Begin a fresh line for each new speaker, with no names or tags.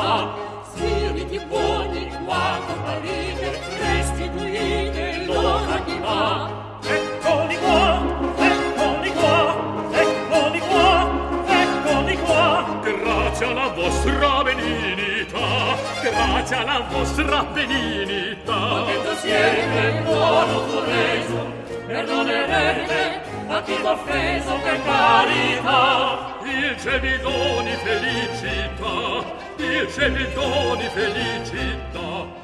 carità. Spiriti buoni qua comparite, restituite l'ora chi va.
Eccoli qua, eccoli qua, eccoli qua, eccoli qua.
Grazie alla vostra benignità, grazie alla vostra benignità.
Contento siete, buono fu reso, perdonerete a chi v'ha offeso per carità.
Il ciel vi doni felicità, il ciel vi doni felicità.